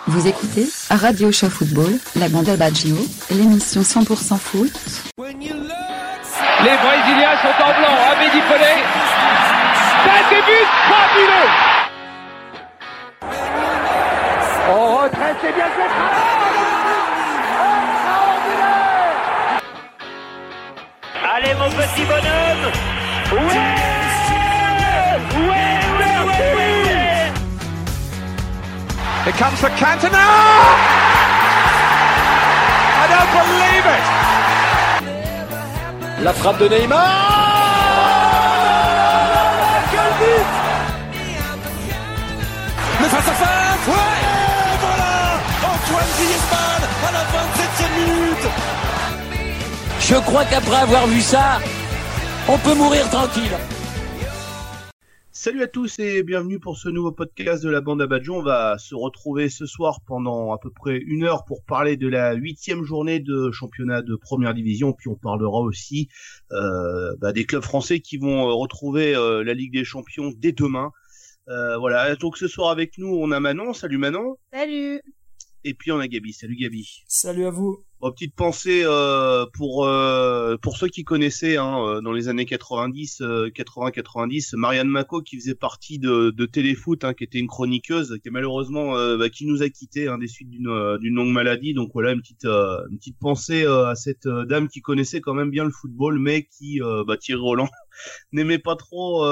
Vous écoutez Radio Show Football, la bande à Baggio, l'émission 100% foot. Les Brésiliens sont en blanc, Abedi Pelé. C'est un début fabuleux. On retraite, c'est bien fait. Allez mon petit bonhomme. Ouais. Here comes the Cantona! I don't believe it! La frappe de Neymar! Quel but! Le face-à-face! Ouais! Et voilà! Antoine Griezmann à la 27e minute! Je crois qu'après avoir vu ça, on peut mourir tranquille. Salut à tous et bienvenue pour ce nouveau podcast de la bande à Baggio. On va se retrouver ce soir pendant à peu près 1 heure pour parler de la 8e journée de championnat de première division. Puis on parlera aussi des clubs français qui vont retrouver la Ligue des Champions dès demain. Voilà, donc ce soir avec nous on a Manon. Salut Manon. Salut. Et puis on a Gabi. Salut Gabi. Salut à vous. Bon, petite pensée pour ceux qui connaissaient dans les années 80-90, Marianne Macot qui faisait partie de Téléfoot, qui était une chroniqueuse, qui malheureusement qui nous a quittés des suites d'une longue maladie. Donc voilà une petite pensée à cette dame qui connaissait quand même bien le football, mais qui Thierry Roland n'aimait pas trop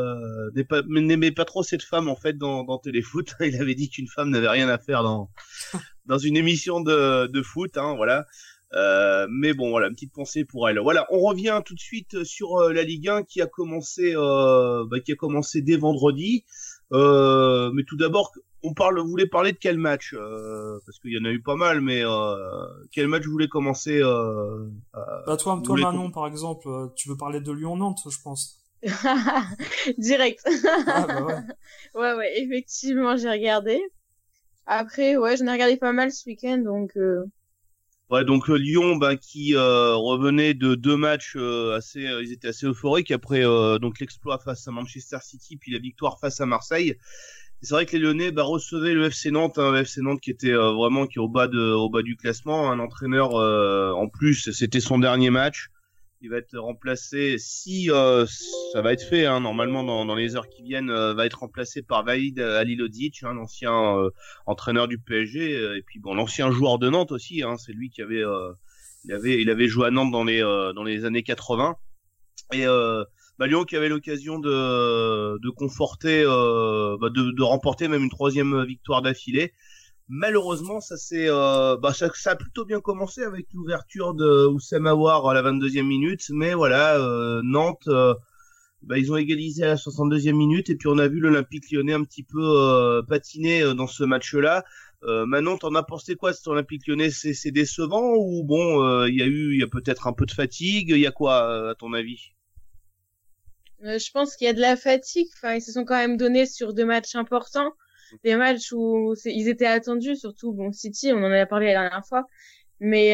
cette femme en fait dans Téléfoot. Il avait dit qu'une femme n'avait rien à faire dans une émission de foot, voilà. Mais bon, voilà, une petite pensée pour elle. Voilà, on revient tout de suite sur la Ligue 1 qui a commencé dès vendredi. Mais tout d'abord, vous voulez parler de quel match parce qu'il y en a eu pas mal, mais quel match vous voulez commencer Toi Manon, par exemple, tu veux parler de Lyon-Nantes, je pense. Direct. Ah, bah ouais. Ouais, effectivement, j'ai regardé. Après, j'en ai regardé pas mal ce week-end, donc... Ouais, donc Lyon, qui revenait de 2 matchs ils étaient assez euphoriques après donc l'exploit face à Manchester City, puis la victoire face à Marseille. Et c'est vrai que les Lyonnais recevaient le FC Nantes, le FC Nantes qui était vraiment qui est au bas du classement. Un entraîneur en plus, c'était son dernier match. Il va être remplacé, si ça va être fait normalement dans les heures qui viennent, va être remplacé par Vahid Halilhodžić, l'ancien entraîneur du PSG, et puis l'ancien joueur de Nantes aussi. C'est lui qui avait il avait joué à Nantes dans les années 80. Et Lyon qui avait l'occasion de conforter, de remporter même une 3e victoire d'affilée. Malheureusement, ça a plutôt bien commencé avec l'ouverture de Oussama Aouar à la 22e minute, mais voilà, Nantes, ils ont égalisé à la 62e minute, et puis on a vu l'Olympique Lyonnais un petit peu patiner dans ce match-là. Manon, t'en as pensé quoi cet Olympique Lyonnais? C'est décevant ou bon, il y a peut-être un peu de fatigue, il y a quoi à ton avis? Je pense qu'il y a de la fatigue. Enfin, ils se sont quand même donnés sur 2 matchs importants. Des matchs où ils étaient attendus, surtout City, on en a parlé la dernière fois, mais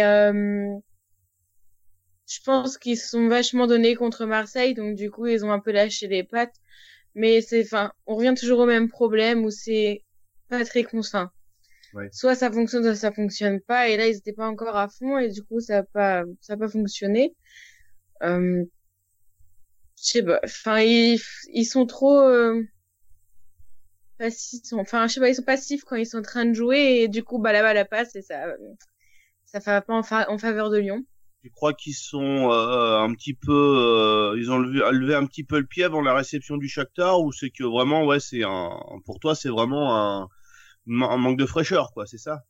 je pense qu'ils se sont vachement donnés contre Marseille, donc du coup ils ont un peu lâché les pattes, mais on revient toujours au même problème où c'est pas très constant. Ouais. Soit ça fonctionne, soit ça fonctionne pas, et là ils étaient pas encore à fond, et du coup ça a pas fonctionné. Je sais pas, ils sont trop passifs, je sais pas, ils sont passifs quand ils sont en train de jouer, et du coup, la balle passe, et ça fait pas en faveur de Lyon. Tu crois qu'ils sont un petit peu, ils ont levé un petit peu le pied avant la réception du Shakhtar, ou c'est que vraiment, pour toi, c'est vraiment un manque de fraîcheur, quoi, c'est ça?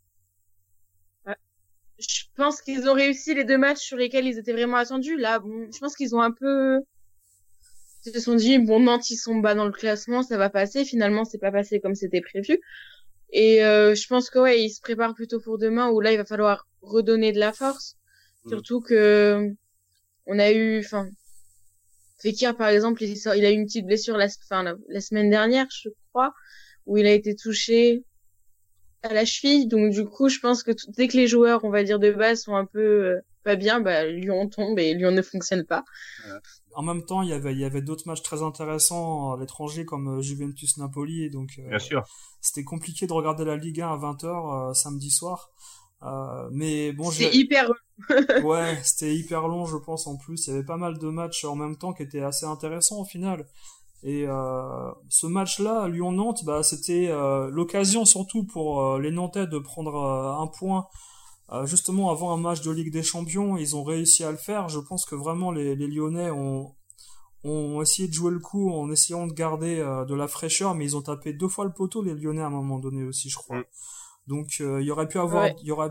Je pense qu'ils ont réussi les 2 matchs sur lesquels ils étaient vraiment attendus. Là, je pense qu'ils ont un peu... Ils se sont dit, Nantes, ils sont bas dans le classement, ça va passer. Finalement, c'est pas passé comme c'était prévu. Et je pense que ils se préparent plutôt pour demain, où là, il va falloir redonner de la force. Surtout que on a eu... Fekir, par exemple, il a eu une petite blessure la semaine dernière, je crois, où il a été touché à la cheville. Donc, du coup, je pense que dès que les joueurs, on va dire, de base, sont un peu pas bien, Lyon tombe et Lyon ne fonctionne pas. En même temps, il y avait d'autres matchs très intéressants à l'étranger comme Juventus-Napoli, et donc bien sûr. C'était compliqué de regarder la Ligue 1 à 20h samedi soir. Mais bon, c'est hyper ouais, c'était hyper long, je pense. En plus, il y avait pas mal de matchs en même temps qui étaient assez intéressants au final. Et ce match-là, Lyon-Nantes, c'était l'occasion surtout pour les Nantais de prendre un point justement avant un match de Ligue des Champions. Ils ont réussi à le faire. Je pense que vraiment les Lyonnais ont essayé de jouer le coup en essayant de garder de la fraîcheur, mais ils ont tapé 2 fois le poteau, les Lyonnais, à un moment donné aussi, je crois. Donc il y aurait pu avoir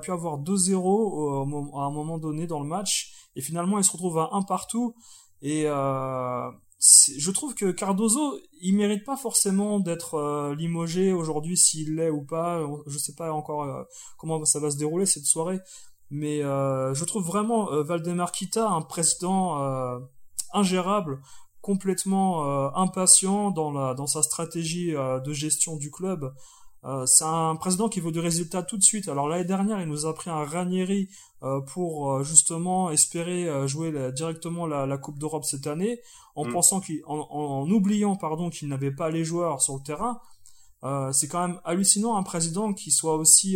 2-0 à un moment donné dans le match, et finalement ils se retrouvent à 1 partout. Et je trouve que Cardozo, il mérite pas forcément d'être limogé aujourd'hui, s'il l'est ou pas. Je sais pas encore comment ça va se dérouler cette soirée, mais je trouve vraiment Valdemar Kita un président ingérable, complètement impatient dans sa stratégie de gestion du club. C'est un président qui veut du résultat tout de suite. Alors l'année dernière, il nous a pris un Ranieri pour justement espérer jouer directement la Coupe d'Europe cette année, en pensant en oubliant qu'il n'avait pas les joueurs sur le terrain. C'est quand même hallucinant, un président qui soit aussi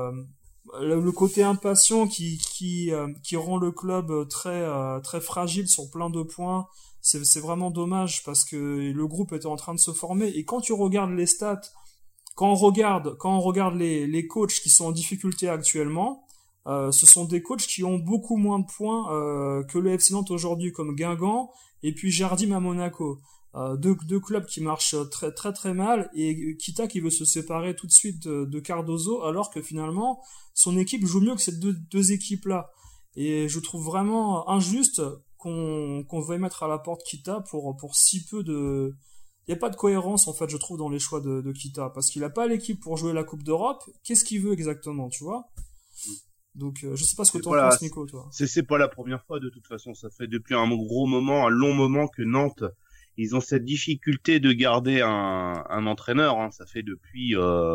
le côté impatient qui rend le club très fragile sur plein de points. C'est vraiment dommage, parce que le groupe était en train de se former, et quand tu regardes les stats, quand on regarde les coachs qui sont en difficulté actuellement, ce sont des coachs qui ont beaucoup moins de points que le FC Nantes aujourd'hui, comme Guingamp et puis Jardim à Monaco. Deux clubs qui marchent très très très mal, et Kita qui veut se séparer tout de suite de Cardozo, alors que finalement son équipe joue mieux que ces deux équipes-là. Et je trouve vraiment injuste qu'on veuille mettre à la porte Kita pour si peu de... Il n'y a pas de cohérence, en fait, je trouve, dans les choix de Kita, parce qu'il n'a pas l'équipe pour jouer la Coupe d'Europe. Qu'est-ce qu'il veut exactement, tu vois? Donc, je sais pas ce que t'en penses, Nico, toi. C'est pas la première fois, de toute façon. Ça fait depuis un long moment que Nantes, ils ont cette difficulté de garder un entraîneur, hein. Ça fait depuis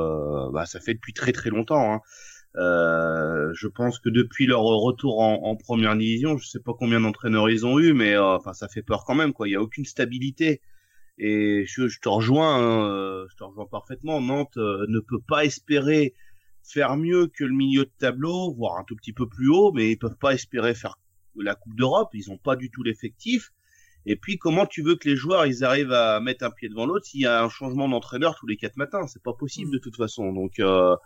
très très longtemps, hein. Je pense que depuis leur retour en première division, je sais pas combien d'entraîneurs ils ont eu, mais ça fait peur quand même, quoi. Il y a aucune stabilité. Et je te rejoins parfaitement. Nantes ne peut pas espérer faire mieux que le milieu de tableau, voire un tout petit peu plus haut, mais ils peuvent pas espérer faire la Coupe d'Europe. Ils ont pas du tout l'effectif. Et puis, comment tu veux que les joueurs ils arrivent à mettre un pied devant l'autre s'il y a un changement d'entraîneur tous les 4 matins? C'est pas possible de toute façon. Donc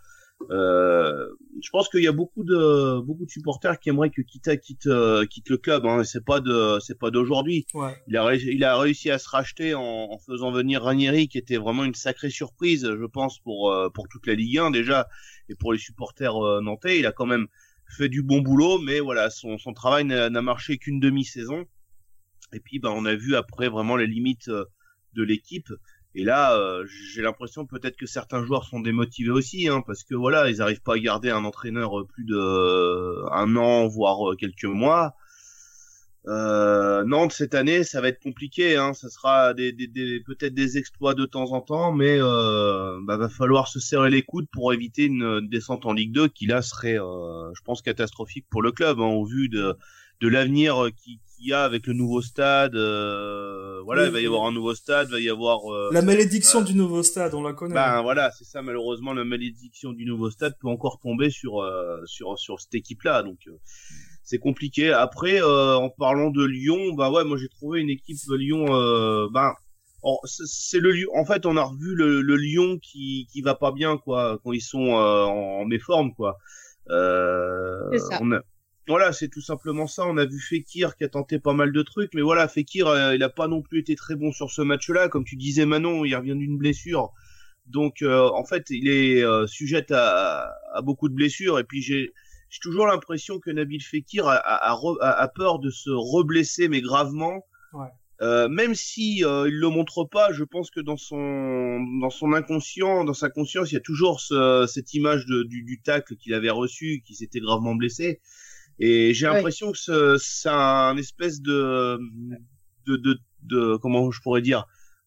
je pense qu'il y a beaucoup de supporters qui aimeraient que Kita quitte le club, hein. C'est pas d'aujourd'hui. Ouais. Il a réussi à se racheter en faisant venir Ranieri, qui était vraiment une sacrée surprise, je pense, pour toute la Ligue 1 déjà, et pour les supporters nantais. Il a quand même fait du bon boulot, mais voilà, son travail n'a marché qu'une demi-saison. Et puis on a vu après vraiment les limites de l'équipe. Et là, j'ai l'impression peut-être que certains joueurs sont démotivés aussi, hein, parce que voilà, ils n'arrivent pas à garder un entraîneur plus de 1 an, voire quelques mois. Nantes cette année, ça va être compliqué, hein. Ça sera peut-être des exploits de temps en temps, mais va falloir se serrer les coudes pour éviter une descente en Ligue 2 qui là serait, je pense, catastrophique pour le club, hein, au vu de l'avenir qu'il y a avec le nouveau stade. Voilà, oui, il va y avoir un nouveau stade, va y avoir la malédiction du nouveau stade, on la connaît. Voilà, c'est ça, malheureusement, la malédiction du nouveau stade peut encore tomber sur cette équipe-là, donc c'est compliqué. Après, en parlant de Lyon, moi j'ai trouvé une équipe Lyon, c'est le Lyon. En fait, on a revu le Lyon qui va pas bien, quoi, quand ils sont en méforme, quoi. C'est ça. Voilà, c'est tout simplement ça. On a vu Fekir qui a tenté pas mal de trucs, mais voilà, Fekir, il a pas non plus été très bon sur ce match-là. Comme tu disais, Manon, il revient d'une blessure. Donc, en fait, il est sujet à beaucoup de blessures. Et puis, j'ai toujours l'impression que Nabil Fekir a peur de se reblesser, mais gravement. Ouais. Même si il le montre pas, je pense que dans son inconscient, dans sa conscience, il y a toujours cette image du tacle qu'il avait reçu, qui s'était gravement blessé. Et j'ai l'impression que c'est un espèce de comment je pourrais dire,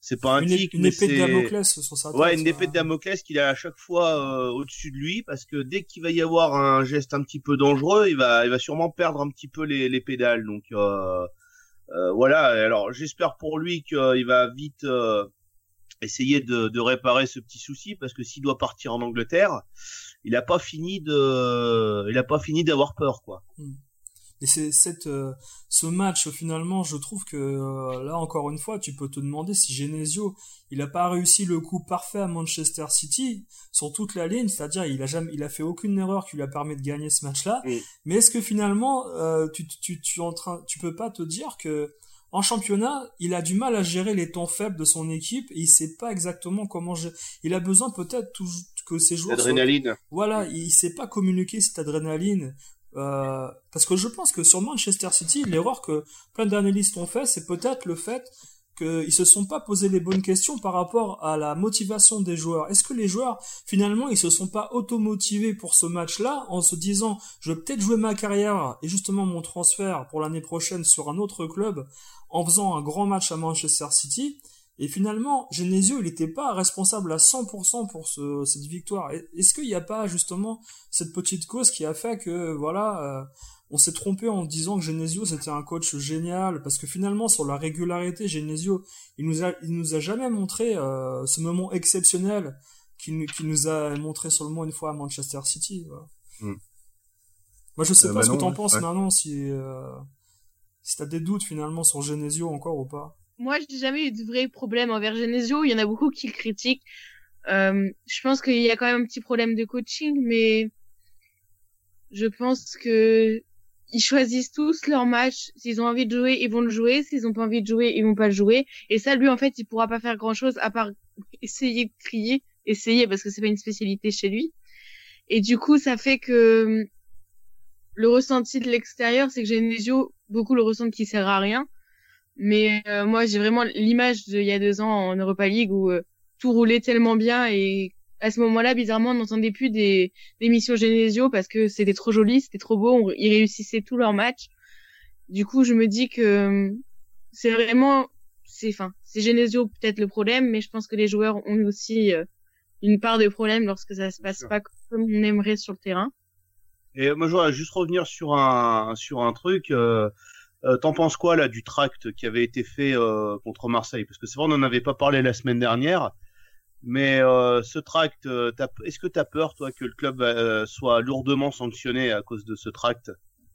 C'est pas un tic, une mais épée c'est de Damoclès sur sa tête. ouais, une épée de Damoclès qu'il a à chaque fois au-dessus de lui, parce que dès qu'il va y avoir un geste un petit peu dangereux, il va sûrement perdre un petit peu les pédales. Donc voilà. Alors j'espère pour lui qu'il va vite essayer de réparer ce petit souci, parce que s'il doit partir en Angleterre, il a pas fini d'avoir peur, quoi. Et c'est ce match, finalement, je trouve que là, encore une fois, tu peux te demander si Genesio, il a pas réussi le coup parfait à Manchester City sur toute la ligne, c'est-à-dire il a fait aucune erreur qui lui a permis de gagner ce match-là. Mais est-ce que finalement, tu peux pas te dire que en championnat, il a du mal à gérer les temps faibles de son équipe et il sait pas exactement comment gérer. Il a besoin peut-être que ses joueurs L'adrénaline. Voilà, il sait pas communiquer cette adrénaline. Parce que je pense que sur Manchester City, l'erreur que plein d'analystes ont fait, c'est peut-être le fait qu'ils se sont pas posé les bonnes questions par rapport à la motivation des joueurs. Est-ce que les joueurs, finalement, ils se sont pas automotivés pour ce match-là en se disant, je vais peut-être jouer ma carrière et justement mon transfert pour l'année prochaine sur un autre club en faisant un grand match à Manchester City? Et finalement, Genesio, il n'était pas responsable à 100% pour cette victoire. Est-ce qu'il n'y a pas justement cette petite cause qui a fait que, voilà, on s'est trompé en disant que Genesio c'était un coach génial, parce que finalement sur la régularité, Genesio, il nous a jamais montré ce moment exceptionnel qu'il nous a montré seulement une fois à Manchester City. Voilà. Moi, je sais pas ce que t'en penses maintenant, si t'as des doutes finalement sur Genesio encore ou pas. Moi, j'ai jamais eu de vrai problème envers Genesio. Il y en a beaucoup qui le critiquent. Je pense qu'il y a quand même un petit problème de coaching, mais je pense que ils choisissent tous leur match. S'ils ont envie de jouer, ils vont le jouer. S'ils ont pas envie de jouer, ils vont pas le jouer. Et ça, lui, en fait, il pourra pas faire grand chose à part essayer de crier. Essayer, parce que c'est pas une spécialité chez lui. Et du coup, ça fait que le ressenti de l'extérieur, c'est que Genesio, beaucoup le ressentent qu'il sert à rien. Mais moi, j'ai vraiment l'image d'il y a 2 ans en Europa League où tout roulait tellement bien, et à ce moment-là, bizarrement, on n'entendait plus des émissions Genesio parce que c'était trop joli, c'était trop beau, ils réussissaient tous leurs matchs. Du coup, je me dis que c'est vraiment, c'est Genesio peut-être le problème, mais je pense que les joueurs ont aussi une part de problème lorsque ça se passe pas comme on aimerait sur le terrain. Et moi, je voudrais juste revenir sur un truc. T'en penses quoi là du tract qui avait été fait contre Marseille? Parce que c'est vrai, on n'en avait pas parlé la semaine dernière, mais ce tract, est-ce que t'as peur, toi, que le club soit lourdement sanctionné à cause de ce tract?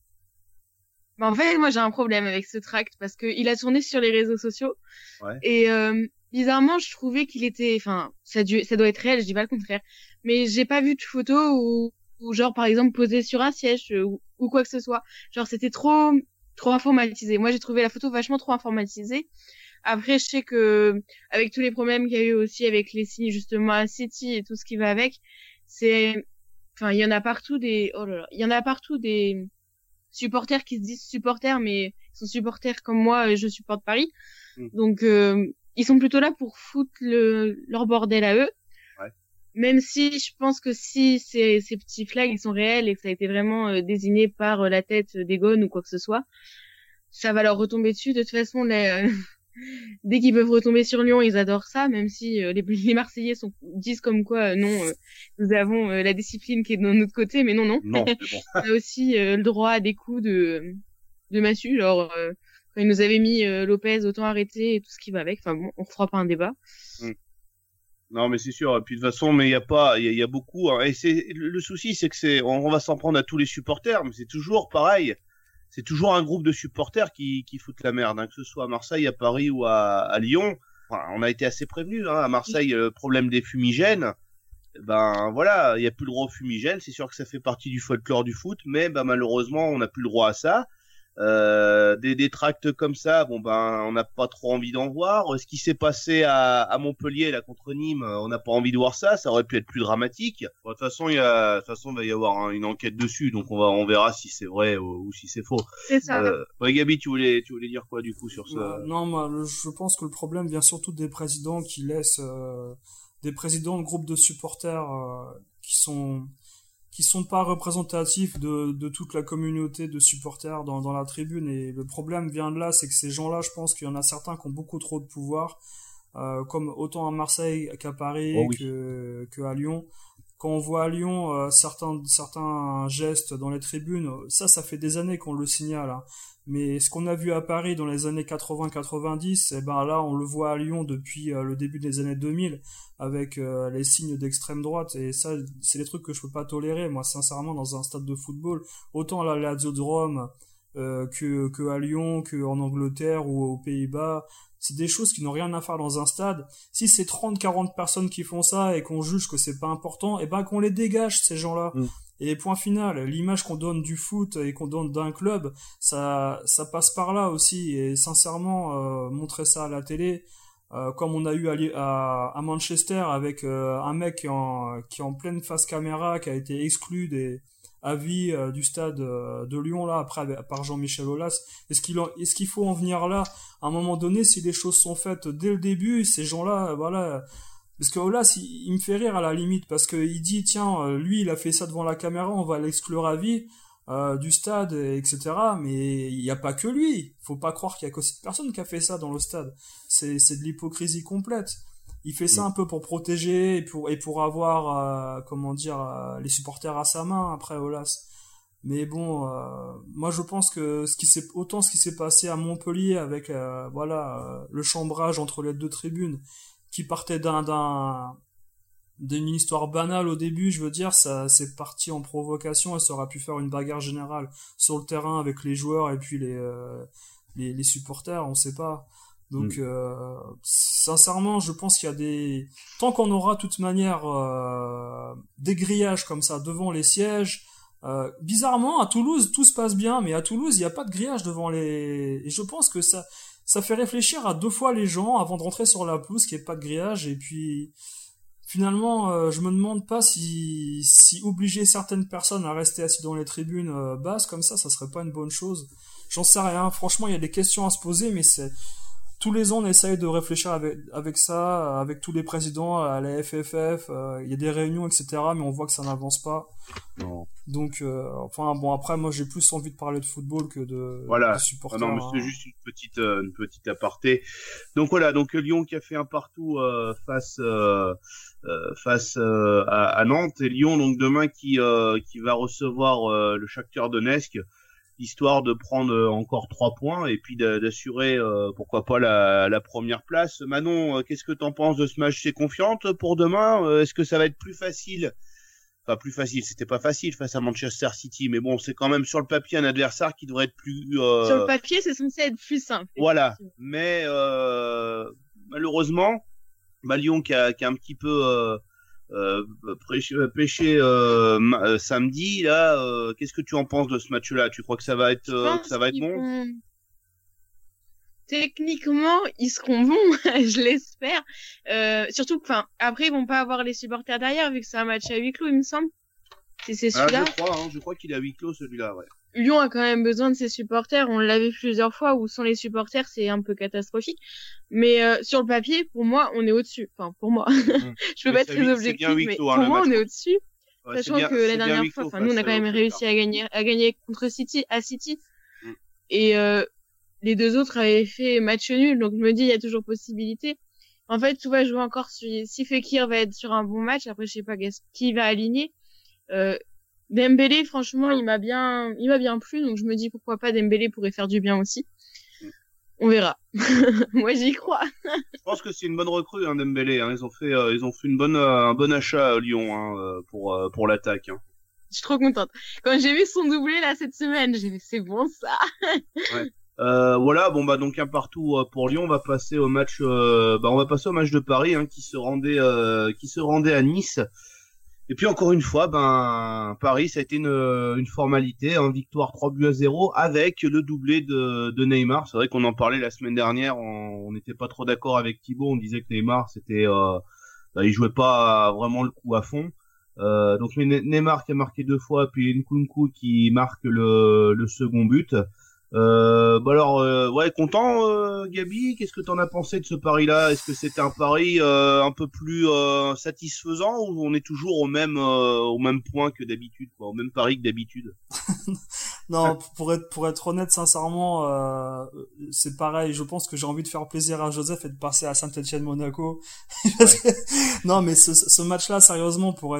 En fait, moi j'ai un problème avec ce tract parce que il a tourné sur les réseaux sociaux, et bizarrement, je trouvais qu'il était, ça doit être réel, je dis pas le contraire, mais j'ai pas vu de photo ou genre par exemple posé sur un siège ou quoi que ce soit. Genre c'était trop informatisé. Moi, j'ai trouvé la photo vachement trop informatisée. Après, je sais que avec tous les problèmes qu'il y a eu aussi avec les signes justement à City et tout ce qui va avec, il y en a partout des supporters qui se disent supporters, mais ils sont supporters comme moi, je supporte Paris. Donc ils sont plutôt là pour foutre leur bordel à eux. Même si je pense que si ces petits flags ils sont réels et que ça a été vraiment désigné par la tête d'Egon ou quoi que ce soit, ça va leur retomber dessus. De toute façon, dès qu'ils peuvent retomber sur Lyon, ils adorent ça, même si les Marseillais disent comme quoi non, nous avons la discipline qui est de notre côté, mais non. Non, mais bon. On a aussi le droit à des coups de massue, genre quand ils nous avaient mis Lopez, autant arrêter et tout ce qui va avec. Enfin bon, on fera pas un débat. Non, mais c'est sûr. Et puis de toute façon, mais il y a beaucoup. Hein, et le souci, c'est que on va s'en prendre à tous les supporters, mais c'est toujours pareil. C'est toujours un groupe de supporters qui foutent la merde, hein, que ce soit à Marseille, à Paris ou à Lyon. Enfin, on a été assez prévenus. Hein, à Marseille, le problème des fumigènes. Ben voilà, il y a plus le droit aux fumigènes. C'est sûr que ça fait partie du folklore du foot, mais malheureusement, on n'a plus le droit à ça. Des tracts comme ça, on n'a pas trop envie d'en voir. Ce qui s'est passé à Montpellier là contre Nîmes, on n'a pas envie de voir ça. Ça aurait pu être plus dramatique. Bon, de toute façon, il va y avoir une enquête dessus, donc on verra si c'est vrai ou si c'est faux. C'est ça. Gabi, tu voulais dire quoi du coup sur ça? Non, moi, je pense que le problème vient surtout des présidents qui laissent des présidents de groupes de supporters qui sont pas représentatifs de toute la communauté de supporters dans la tribune. Et le problème vient de là, c'est que ces gens-là, je pense qu'il y en a certains qui ont beaucoup trop de pouvoir. comme autant à Marseille qu'à Paris, Oh oui. que à Lyon. Quand on voit à Lyon certains gestes dans les tribunes, ça fait des années qu'on le signale, hein. Mais ce qu'on a vu à Paris dans les années 80-90, eh ben là on le voit à Lyon depuis le début des années 2000 avec les signes d'extrême droite, et ça c'est des trucs que je peux pas tolérer moi sincèrement dans un stade de football, autant à la Lazio de Rome que à Lyon, que en Angleterre ou aux Pays-Bas. C'est des choses qui n'ont rien à faire dans un stade. Si c'est 30-40 personnes qui font ça et qu'on juge que c'est pas important, eh ben qu'on les dégage ces gens-là. Et point final, l'image qu'on donne du foot et qu'on donne d'un club, ça passe par là aussi. Et sincèrement, montrer ça à la télé, comme on a eu à Manchester avec un mec qui est en pleine face caméra, qui a été exclu des avis du stade de Lyon là après par Jean-Michel Aulas. Est-ce qu'il faut en venir là à un moment donné? Si les choses sont faites dès le début, ces gens-là, voilà. Parce que Aulas, il me fait rire à la limite, parce que il dit tiens, lui il a fait ça devant la caméra, on va l'exclure à vie du stade, etc. Mais il n'y a pas que lui. Faut pas croire qu'il y a que cette personne qui a fait ça dans le stade. C'est de l'hypocrisie complète. Il fait ça un peu pour protéger et pour avoir les supporters à sa main après Aulas. Mais bon, moi je pense que ce qui s'est passé à Montpellier avec le chambrage entre les deux tribunes, qui partait d'une histoire banale au début, je veux dire, ça c'est parti en provocation et ça aurait pu faire une bagarre générale sur le terrain avec les joueurs et puis les supporters, on sait pas. Donc sincèrement, je pense qu'il y a tant qu'on aura de toute manière des grillages comme ça devant les sièges, bizarrement à Toulouse tout se passe bien, mais à Toulouse il n'y a pas de grillage devant et je pense que ça fait réfléchir à 2 fois les gens avant de rentrer sur la pelouse qu'il n'y ait pas de grillage. Et puis finalement je me demande pas si obliger certaines personnes à rester assis dans les tribunes basses comme ça serait pas une bonne chose. J'en sais rien, franchement il y a des questions à se poser, mais tous les ans on essaye de réfléchir avec ça, avec tous les présidents à la FFF, il y a des réunions etc, mais on voit que ça n'avance pas. Non. Donc après moi j'ai plus envie de parler de football que de supporters. Non, mais c'est juste une petite aparté. Donc voilà, donc Lyon qui a fait un partout face à Nantes, et Lyon donc demain qui va recevoir le Shakhtar Donetsk, histoire de prendre encore 3 points et puis d'assurer pourquoi pas la première place. Manon, qu'est-ce que t'en penses de ce match? T'es confiante pour demain? Est-ce que ça va être plus facile? Enfin, plus facile, c'était pas facile face à Manchester City, mais bon, c'est quand même sur le papier un adversaire qui devrait être plus... Sur le papier, c'est censé être plus simple. Voilà, mais malheureusement, Lyon qui a un petit peu pêché samedi, là, qu'est-ce que tu en penses de ce match-là? Tu crois que ça va être bon? Techniquement, ils seront bons, je l'espère. Surtout que, après, ils vont pas avoir les supporters derrière, vu que c'est un match à huis clos, il me semble. Si c'est celui-là. Je crois qu'il est à huis clos, celui-là, ouais. Lyon a quand même besoin de ses supporters. On l'a vu plusieurs fois où sans les supporters, c'est un peu catastrophique. Mais sur le papier, pour moi, on est au-dessus. Enfin, pour moi. Je peux pas être très objectif, mais pour moi, on est au-dessus. Ouais, sachant que la dernière fois, nous, on a quand même réussi à gagner contre City, à City. Et les 2 autres avaient fait match nul, donc je me dis il y a toujours possibilité. En fait, tout va jouer encore si Fekir va être sur un bon match. Après, je sais pas qui va aligner. Dembélé, franchement, il m'a bien plu, donc je me dis pourquoi pas Dembélé pourrait faire du bien aussi. On verra. Moi, j'y crois. Je pense que c'est une bonne recrue, hein, Dembélé. Hein. Ils ont fait un bon achat à Lyon, hein, pour l'attaque. Hein. Je suis trop contente. Quand j'ai vu son doublé là cette semaine, j'ai dit c'est bon ça. Ouais. Voilà, bon donc un partout pour Lyon. On va passer au match de Paris, hein, qui se rendait à Nice. Et puis encore une fois, Paris, ça a été une formalité, hein, victoire 3-0 avec le doublé de Neymar. C'est vrai qu'on en parlait la semaine dernière, on n'était pas trop d'accord avec Thibaut, on disait que Neymar il jouait pas vraiment le coup à fond. Donc Neymar qui a marqué 2 fois, puis Nkunku qui marque le second but. Content, Gabi, qu'est-ce que t'en as pensé de ce pari-là? Est-ce que c'était un pari un peu plus satisfaisant, ou on est toujours au même point que d'habitude, quoi, au même pari que d'habitude? Non, pour être honnête, sincèrement, c'est pareil. Je pense que j'ai envie de faire plaisir à Joseph et de passer à Saint-Étienne-Monaco. Non, mais ce match-là, sérieusement, pour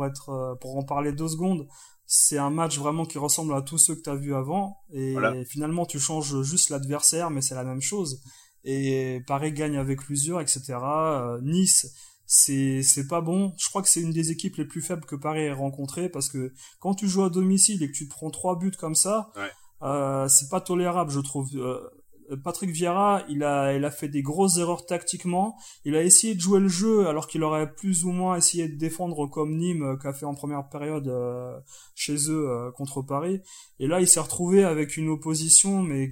en parler 2 secondes, c'est un match vraiment qui ressemble à tous ceux que t'as vus avant. Et finalement, tu changes juste l'adversaire, mais c'est la même chose. Et Paris gagne avec l'usure, etc. Nice, c'est pas bon. Je crois que c'est une des équipes les plus faibles que Paris ait rencontrées, parce que quand tu joues à domicile et que tu te prends 3 buts comme ça, c'est pas tolérable, je trouve. Patrick Vieira, il a fait des grosses erreurs tactiquement. Il a essayé de jouer le jeu alors qu'il aurait plus ou moins essayé de défendre comme Nîmes qu'a fait en première période chez eux contre Paris. Et là, il s'est retrouvé avec une opposition mais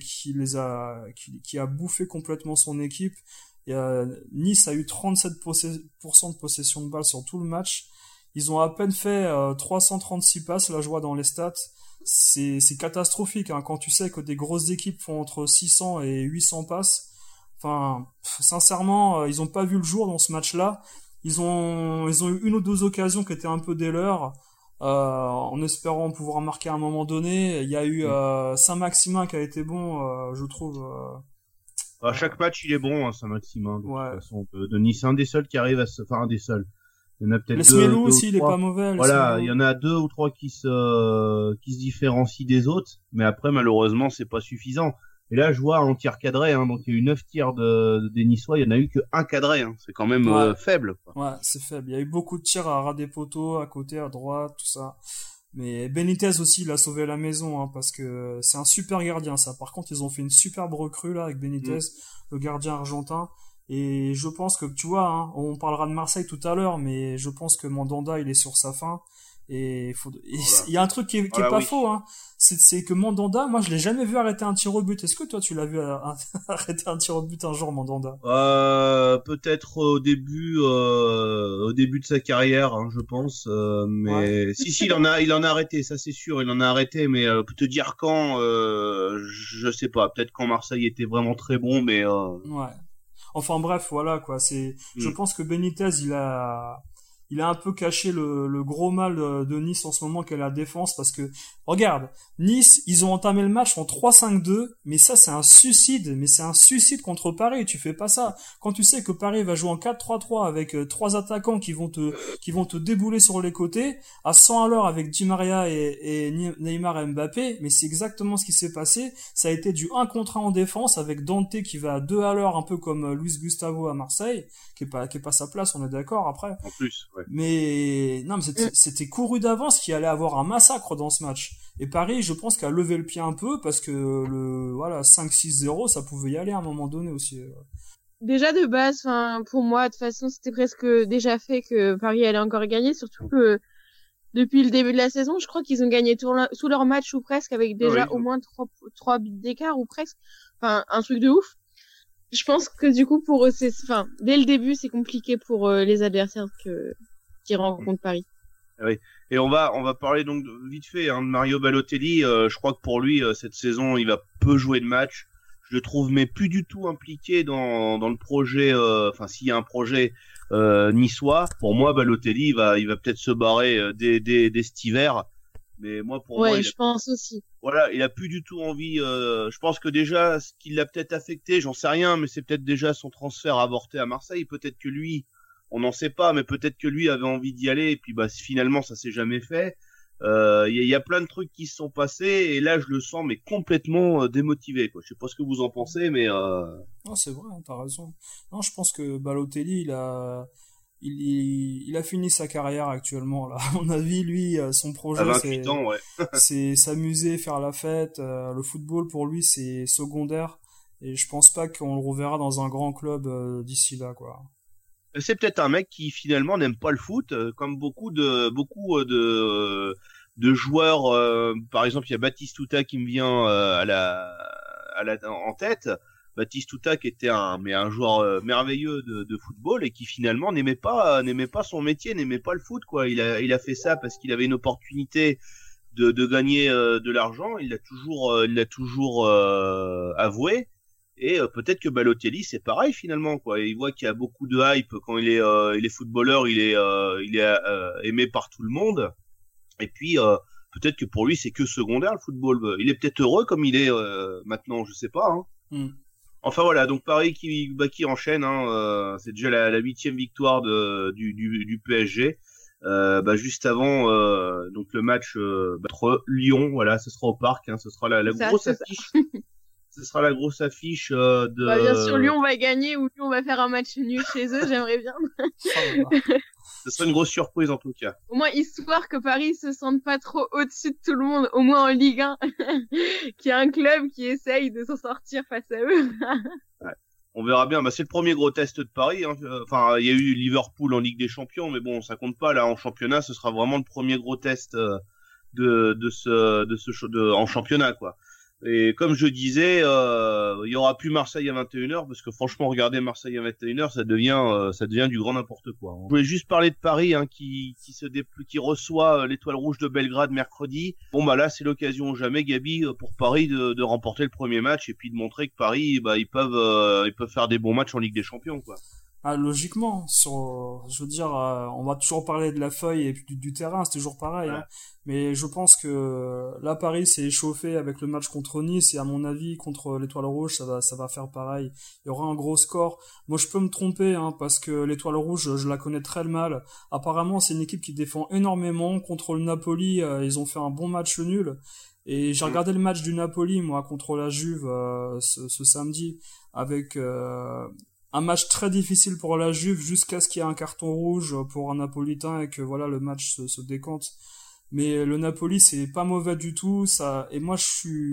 qui a bouffé complètement son équipe. Et, Nice a eu 37% de possession de balle sur tout le match. Ils ont à peine fait 336 passes, là je vois dans les stats. C'est catastrophique, hein, quand tu sais que des grosses équipes font entre 600 et 800 passes. Enfin, sincèrement, ils ont pas vu le jour dans ce match-là. Ils ont eu 1 ou 2 occasions qui étaient un peu des leurs, en espérant pouvoir marquer à un moment donné. Il y a eu Saint-Maximin qui a été bon, je trouve. À chaque match, il est bon, hein, Saint-Maximin. De toute façon, de Nice, un des seuls qui arrive un des seuls. Il y en a peut-être Lesmelou aussi, il est pas mauvais. Voilà, il y en a 2 ou 3 qui se différencient des autres, mais après, malheureusement, c'est pas suffisant. Et là, je vois un tir cadré, hein, donc il y a eu 9 tirs des Niçois, il y en a eu que 1 cadré, hein. C'est quand même faible, quoi. Ouais, c'est faible. Il y a eu beaucoup de tirs à ras des poteaux, à côté, à droite, tout ça. Mais Benitez aussi, il a sauvé la maison, hein, parce que c'est un super gardien, ça. Par contre, ils ont fait une superbe recrue, là, avec Benitez, le gardien argentin. Et je pense que, tu vois, hein, on parlera de Marseille tout à l'heure, mais je pense que Mandanda, il est sur sa fin. Et il y a un truc qui est pas faux, hein. C'est que Mandanda, moi, je l'ai jamais vu arrêter un tir au but. Est-ce que toi, tu l'as vu arrêter un tir au but un jour, Mandanda? Peut-être au début de sa carrière, hein, je pense. Mais si, il en a arrêté, ça c'est sûr, il en a arrêté. Mais te dire quand, je sais pas. Peut-être quand Marseille était vraiment très bon, mais. Ouais. Enfin bref, voilà quoi. Je pense que Benitez, il a un peu caché le gros mal de Nice en ce moment, qu'est la défense, parce que regarde, Nice, ils ont entamé le match en 3-5-2, mais ça c'est un suicide contre Paris. Tu fais pas ça quand tu sais que Paris va jouer en 4-3-3 avec 3 attaquants qui vont te débouler sur les côtés à 100 à l'heure avec Di Maria et Neymar et Mbappé. Mais c'est exactement ce qui s'est passé. Ça a été du 1 contre 1 en défense avec Dante qui va à 2 à l'heure, un peu comme Luis Gustavo à Marseille, qui est pas sa place, on est d'accord après. En plus. Ouais. Mais non, mais c'était couru d'avance qu'il allait avoir un massacre dans ce match. Et Paris, je pense qu'a levé le pied un peu, parce que 5-6-0, ça pouvait y aller à un moment donné aussi. Déjà de base, pour moi, de toute façon, c'était presque déjà fait que Paris allait encore gagner, surtout que depuis le début de la saison, je crois qu'ils ont gagné tous leurs matchs ou presque, avec déjà au moins 3 buts d'écart ou presque. Enfin, un truc de ouf. Je pense que du coup, pour eux, dès le début, c'est compliqué pour les adversaires qui rencontrent Paris. Oui. Et on va parler donc vite fait, hein, de Mario Balotelli. Je crois que pour lui, cette saison, il va peu jouer de match. Je le trouve mais plus du tout impliqué dans le projet. S'il y a un projet niçois, pour moi, Balotelli, il va peut-être se barrer dès cet hiver. Mais moi, pour moi, je pense aussi. Voilà, il a plus du tout envie. Je pense que déjà, ce qui l'a peut-être affecté, j'en sais rien, mais c'est peut-être déjà son transfert avorté à Marseille. Peut-être que lui, on n'en sait pas, mais peut-être que lui avait envie d'y aller. Et puis, finalement, ça s'est jamais fait. Il y a plein de trucs qui se sont passés, et là, je le sens mais complètement démotivé, quoi. Je sais pas ce que vous en pensez, mais. Non, c'est vrai, t'as raison. Non, je pense que Balotelli, il a fini sa carrière actuellement là. À mon avis, lui, son projet, à 28 ans, ouais. c'est s'amuser, faire la fête. Le football pour lui, c'est secondaire, et je pense pas qu'on le reverra dans un grand club d'ici là, quoi. C'est peut-être un mec qui finalement n'aime pas le foot, comme beaucoup de joueurs. Par exemple, il y a Batistuta qui me vient en tête. Batistuta qui était un joueur merveilleux de football, et qui finalement n'aimait pas son métier, n'aimait pas le foot, quoi. Il a fait ça parce qu'il avait une opportunité de gagner de l'argent. Il l'a toujours avoué. Et peut-être que Balotelli c'est pareil finalement, quoi. Il voit qu'il y a beaucoup de hype quand il est footballeur, il est aimé par tout le monde. Et puis peut-être que pour lui c'est que secondaire le football. Il est peut-être heureux comme il est maintenant, je sais pas. Hein. Enfin voilà, donc Paris qui enchaîne. C'est déjà la 8e victoire du PSG. Juste avant donc le match contre Lyon, voilà, ce sera au Parc. Ce sera la grosse affiche. Ce sera la grosse affiche de. Bien sûr, Lyon va gagner ou Lyon va faire un match nul chez eux. J'aimerais bien. Ce serait une grosse surprise en tout cas. Au moins, histoire que Paris se sente pas trop au-dessus de tout le monde, au moins en Ligue 1, qu'il y a un club qui essaye de s'en sortir face à eux. Ouais. On verra bien. C'est le premier gros test de Paris. Enfin, il y a eu Liverpool en Ligue des Champions, mais bon, ça compte pas là en championnat. Ce sera vraiment le premier gros test en championnat, quoi. Et comme je disais, il y aura plus Marseille à 21h parce que franchement, regarder Marseille à 21h, ça devient du grand n'importe quoi. Je voulais juste parler de Paris qui reçoit l'Étoile Rouge de Belgrade mercredi. Bon là, c'est l'occasion jamais, Gabi, pour Paris de remporter le premier match et puis de montrer que Paris, ils peuvent faire des bons matchs en Ligue des Champions, quoi. Logiquement, je veux dire, on va toujours parler de la feuille et puis du terrain, c'est toujours pareil. Ouais. Hein. Mais je pense que là, Paris s'est échauffé avec le match contre Nice et à mon avis, contre l'Étoile Rouge, ça va faire pareil. Il y aura un gros score. Moi, je peux me tromper, parce que l'Étoile Rouge, je la connais très mal. Apparemment, c'est une équipe qui défend énormément. Contre le Napoli, ils ont fait un bon match nul. Et j'ai regardé le match du Napoli, moi, contre la Juve, ce samedi, avec un match très difficile pour la Juve jusqu'à ce qu'il y ait un carton rouge pour un Napolitain et que voilà le match se décante. Mais le Napoli c'est pas mauvais du tout, ça. Et moi je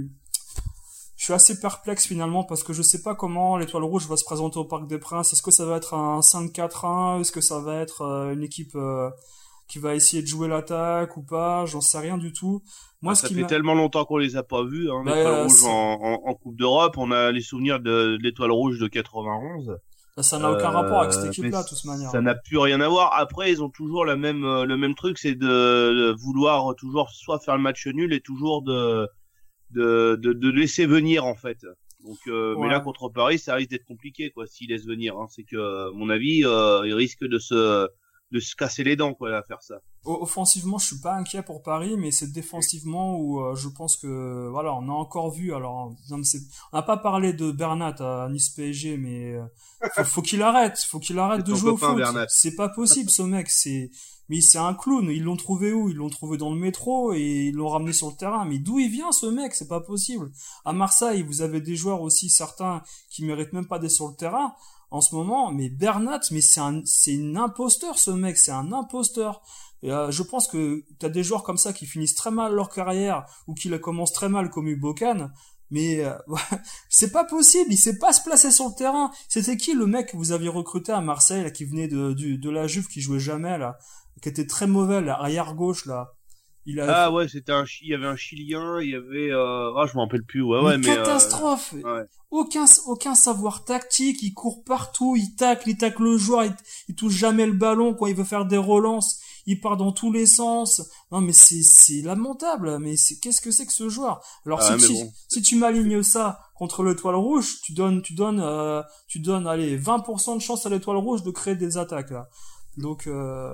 suis assez perplexe finalement parce que je sais pas comment l'Étoile Rouge va se présenter au Parc des Princes. Est-ce que ça va être un 5-4-1? Est-ce que ça va être une équipe qui va essayer de jouer l'attaque ou pas? J'en sais rien du tout. Moi, ça fait tellement longtemps qu'on les a pas vus, l'Étoile Rouge en Coupe d'Europe. On a les souvenirs de l'Étoile Rouge de 91. Ça n'a aucun rapport avec cette équipe-là, de toute manière. Ça n'a plus rien à voir. Après, ils ont toujours le même truc, c'est de vouloir toujours soit faire le match nul et toujours de laisser venir, en fait. Donc, ouais. Mais là, contre Paris, ça risque d'être compliqué, quoi, s'ils laissent venir, C'est que, à mon avis, ils risquent de se casser les dents, quoi, à faire ça. Offensivement, je suis pas inquiet pour Paris, mais c'est défensivement où je pense que voilà, on a encore vu. Alors, on n'a pas parlé de Bernat à Nice PSG, mais faut qu'il arrête de jouer au foot. Bernat. C'est pas possible, ce mec. Mais c'est un clown. Ils l'ont trouvé où? Ils l'ont trouvé dans le métro et ils l'ont ramené sur le terrain. Mais d'où il vient, ce mec? C'est pas possible. À Marseille, vous avez des joueurs aussi certains qui méritent même pas d'être sur le terrain en ce moment. Mais Bernat, mais c'est un imposteur, ce mec. C'est un imposteur. Et je pense que t'as des joueurs comme ça qui finissent très mal leur carrière ou qui la commencent très mal comme Ubokan, mais c'est pas possible, il sait pas se placer sur le terrain. C'était qui le mec que vous aviez recruté à Marseille là, qui venait de la Juve, qui jouait jamais là, qui était très mauvais, l'arrière gauche là. Ouais, il y avait un Chilien, il y avait je m'en rappelle plus. Ouais, mais catastrophe. Ouais. Aucun savoir tactique, il court partout, il tacle le joueur, il touche jamais le ballon quand il veut faire des relances. Il part dans tous les sens. Non, mais c'est lamentable. Mais qu'est-ce que c'est que ce joueur? Alors, si tu m'alignes ça contre l'Étoile Rouge, tu donnes, allez, 20% de chance à l'Étoile Rouge de créer des attaques, là. Donc,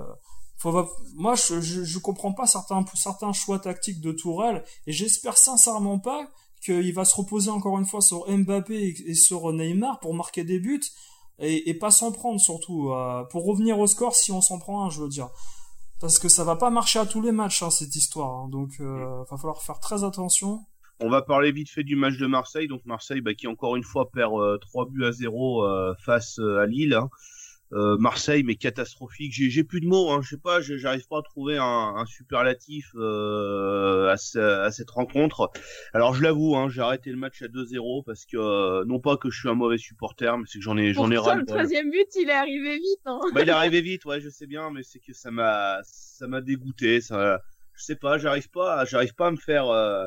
moi, je comprends pas certains choix tactiques de Tourelle, et j'espère sincèrement pas qu'il va se reposer encore une fois sur Mbappé et sur Neymar pour marquer des buts, et pas s'en prendre surtout, pour revenir au score si on s'en prend un, je veux dire. Parce que ça va pas marcher à tous les matchs, cette histoire. Donc, va falloir faire très attention. On va parler vite fait du match de Marseille. Donc Marseille, qui encore une fois perd 3-0 face à Lille. Marseille, mais catastrophique. J'ai plus de mots. Je sais pas, j'arrive pas à trouver un superlatif à cette rencontre. Alors je l'avoue, j'ai arrêté le match à 2-0 parce que non pas que je suis un mauvais supporter, mais c'est que j'en ai ras. Le troisième but, il est arrivé vite. Il est arrivé vite, ouais, je sais bien, mais c'est que ça m'a dégoûté. Ça, je sais pas, j'arrive pas à me faire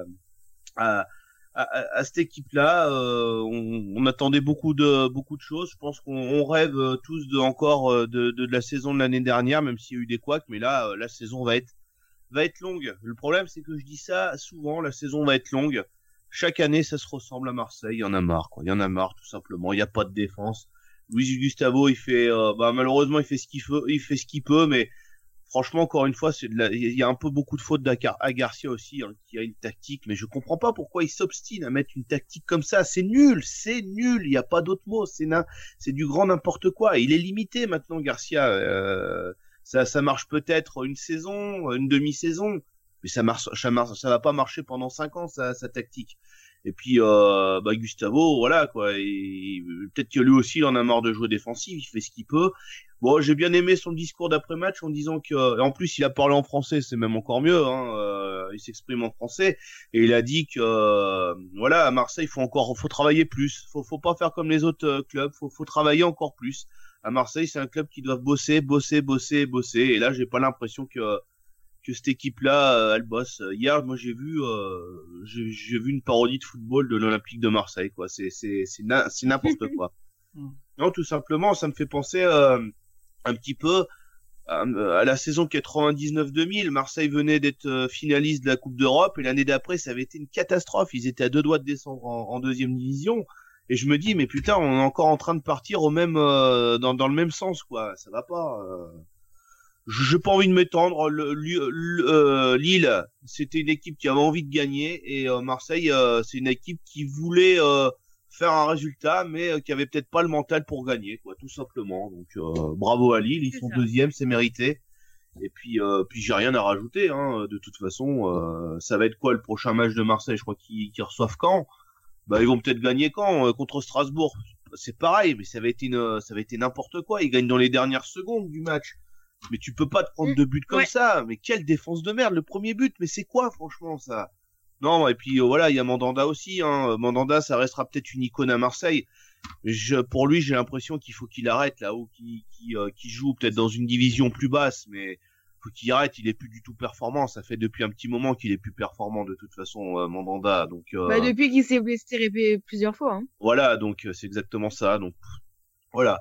à cette équipe-là. On attendait beaucoup de choses. Je pense qu'on rêve tous de la saison de l'année dernière, même s'il y a eu des couacs, mais là, la saison va être longue. Le problème, c'est que je dis ça souvent, la saison va être longue. Chaque année, ça se ressemble à Marseille. Il y en a marre, quoi. Il y en a marre, tout simplement. Il n'y a pas de défense. Luis Gustavo, il fait, malheureusement, il fait ce qu'il peut, mais franchement, encore une fois, il y a un peu beaucoup de fautes à Garcia aussi, hein, qui a une tactique, mais je comprends pas pourquoi il s'obstine à mettre une tactique comme ça. C'est nul, il y a pas d'autre mot, c'est du grand n'importe quoi. Il est limité maintenant, Garcia. Ça marche peut-être une saison, une demi-saison, mais ça va pas marcher pendant 5 ans, sa tactique. Et puis Gustavo, voilà quoi. Peut-être que lui aussi, il en a marre de jouer défensif. Il fait ce qu'il peut. Bon, j'ai bien aimé son discours d'après-match en disant que, et en plus, il a parlé en français, c'est même encore mieux. Hein, il s'exprime en français et il a dit que voilà, à Marseille, faut travailler plus. Faut pas faire comme les autres clubs. Faut travailler encore plus. À Marseille, c'est un club qui doit bosser. Et là, j'ai pas l'impression que cette équipe-là, elle bosse. Hier, moi, j'ai vu une parodie de football de l'Olympique de Marseille, quoi. C'est n'importe quoi. Non, tout simplement, ça me fait penser un petit peu à la saison 99-2000. Marseille venait d'être finaliste de la Coupe d'Europe et l'année d'après, ça avait été une catastrophe. Ils étaient à 2 doigts de descendre en deuxième division. Et je me dis, mais putain, on est encore en train de partir au même dans le même sens, quoi. Ça va pas. J'ai pas envie de m'étendre. Lille, c'était une équipe qui avait envie de gagner et Marseille, c'est une équipe qui voulait faire un résultat, mais qui avait peut-être pas le mental pour gagner, quoi, tout simplement. Donc bravo à Lille, ils sont deuxième, c'est mérité. Et puis j'ai rien à rajouter. Hein. De toute façon, ça va être quoi le prochain match de Marseille? Je crois qu'ils reçoivent Caen. Bah ils vont peut-être gagner Caen contre Strasbourg. C'est pareil, mais ça va été n'importe quoi. Ils gagnent dans les dernières secondes du match. Mais tu peux pas te prendre 2 buts comme ça. Mais quelle défense de merde, le premier but. Mais c'est quoi, franchement, ça? Non, et puis voilà, il y a Mandanda aussi. Hein. Mandanda, ça restera peut-être une icône à Marseille. Pour lui, j'ai l'impression qu'il faut qu'il arrête là, ou qu'il joue peut-être dans une division plus basse. Mais faut qu'il arrête. Il est plus du tout performant. Ça fait depuis un petit moment qu'il est plus performant de toute façon, Mandanda. Donc depuis qu'il s'est blessé plusieurs fois. Hein. Voilà, donc c'est exactement ça. Donc voilà,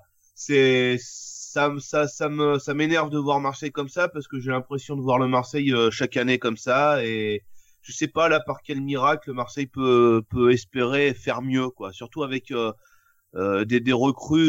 ça m'énerve de voir Marseille comme ça parce que j'ai l'impression de voir le Marseille chaque année comme ça et je sais pas là par quel miracle Marseille peut espérer faire mieux, quoi, surtout avec des recrues,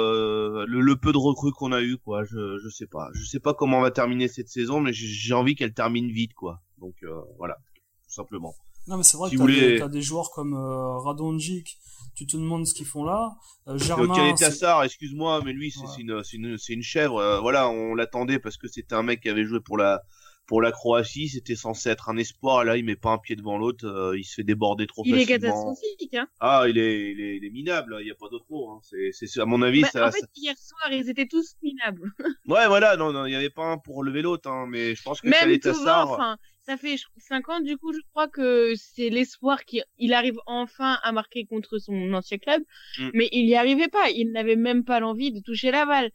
le peu de recrues qu'on a eu, quoi. Je sais pas comment on va terminer cette saison, mais j'ai envie qu'elle termine vite, quoi. Donc voilà, tout simplement. Non, mais c'est vrai que t'as des joueurs comme Radonjic, tu te demandes ce qu'ils font là. Germain, Caletassar, excuse-moi, mais lui c'est une chèvre. Voilà, on l'attendait parce que c'était un mec qui avait joué pour la Croatie, c'était censé être un espoir. Là, il met pas un pied devant l'autre, il se fait déborder trop facilement. Il est catastrophique, hein. Ah, il est minable, il y a pas d'autre mot, hein. C'est à mon avis ça. En fait, hier soir, ils étaient tous minables. Ouais, voilà, non, il y avait pas un pour relever l'autre, hein, mais je pense que même Caletassar. Enfin, ça fait 5 ans, du coup, je crois que c'est l'espoir qu'il arrive enfin à marquer contre son ancien club, mais il y arrivait pas. Il n'avait même pas l'envie de toucher la balle.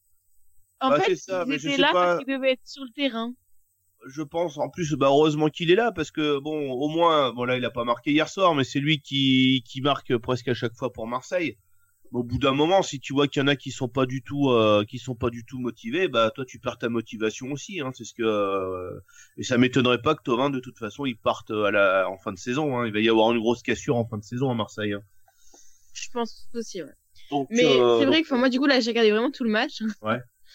En fait, ils étaient là parce qu'ils devaient être sur le terrain. Je pense, en plus, heureusement qu'il est là, parce que, bon, au moins, bon, là, il a pas marqué hier soir, mais c'est lui qui marque presque à chaque fois pour Marseille. Au bout d'un moment, si tu vois qu'il y en a qui sont pas du tout motivés, bah, toi, tu perds ta motivation aussi, hein, c'est ce que, et ça m'étonnerait pas que Thauvin, de toute façon, il parte en fin de saison, hein. Il va y avoir une grosse cassure en fin de saison à Marseille, hein. Je pense aussi, ouais. Donc, mais c'est vrai que, moi, du coup, là, j'ai regardé vraiment tout le match. Ouais.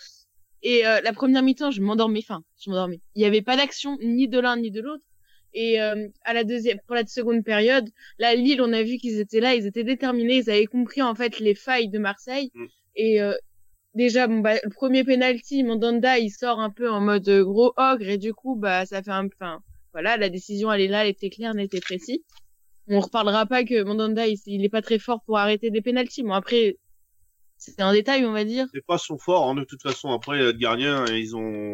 Et la première mi-temps, je m'endormais. Il y avait pas d'action ni de l'un ni de l'autre. Et pour la seconde période, là, Lille, on a vu qu'ils étaient là, ils étaient déterminés, ils avaient compris en fait les failles de Marseille. Et déjà, le premier penalty, Mandanda, il sort un peu en mode gros ogre et du coup, ça fait voilà, la décision, elle est là, elle était claire, elle était précise. On reparlera pas que Mandanda, il est pas très fort pour arrêter des penaltys. Bon, après, c'est un détail, on va dire. C'est pas son fort, hein, de toute façon. Après, les gardiens, ils ont